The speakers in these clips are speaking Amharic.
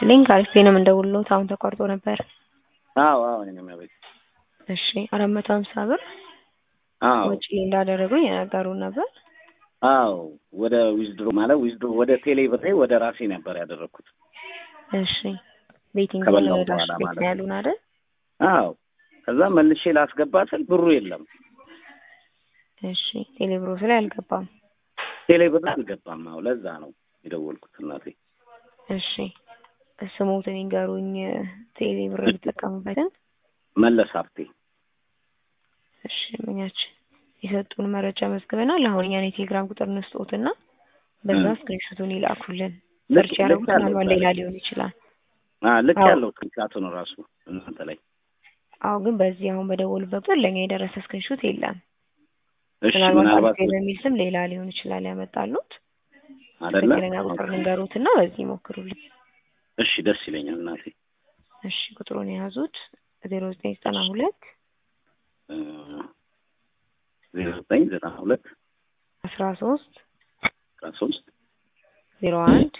ሊንክ አልፌንም እንደውሎት አሁን ተቋርጦ ነበር። አዎ እኔም ያበይ እሺ 450 ብር ወጪ እንዳደረጉኝ የነገሩን ነበር። አዎ ወደ ዊዝድሮ ወደ ቴሌ ብሬ ወደ ራሴ ነበር ያደረኩት። እሺ ቤቲንግ ከበላው ዳሽ ቤት ያሉን አይደል? አዎ ከዛ መልሼ ላስገባ ስል ብሩ የለም። እሺ ቴሌ ብሩ ላይ አልገባም። ቴሌ ብር አልገባም። አዎ ለዛ ነው የደወልኩት እናቴ። እሺ ስሙትን ይንገሩኝ ቴሌ ብር ልጠቀምበትን። መለስ ሀብቴ። እሺ ምንያች የሰጡን መረጃ መዝግበናል። አሁን እኛ የቴሌግራም ቁጥር እንስጦትና በዛ ስክሪንሾቱን ይላኩልን። ሰርች ያደርጉታል ማለት ሌላ ሊሆን ይችላል። ልክ ያለው ስክሪንሾቱን ራሱ እናንተ ላይ። አዎ ግን በዚህ አሁን በደወሉበት ቁጥር ለኛ የደረሰ ስክሪንሾት የለም። እሺ ምናልባት በሚል ስም ሌላ ሊሆን ይችላል ያመጣሉት አይደለ? ትክክለኛ ቁጥር ልንገሩትና በዚህ ሞክሩልኝ። እሺ ደስ ይለኛል እናቴ። እሺ ቁጥሩን የያዙት 0992 0992 13 01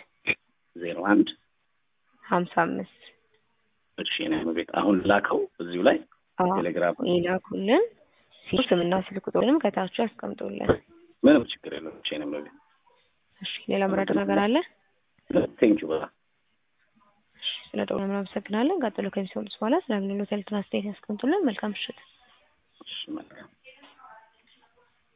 55 እሺ ነው ቤት አሁን ላከው እዚሁ ላይ ቴሌግራም ይላኩልን። ስምና ስልክ ቁጥሩንም ከታች አስቀምጡልን። ምንም ችግር የለውም። እሺ ነው ቤት። እሺ ሌላ መረጃ ነገር አለ? ቴንኪው በጣም ስለደውሉ እናመሰግናለን። ቀጥሎ ከሚሰሙት በኋላ ስለምንለው ቴሌግራም አስተያየት ያስቀምጡልን። መልካም ምሽት። እሺ መልካም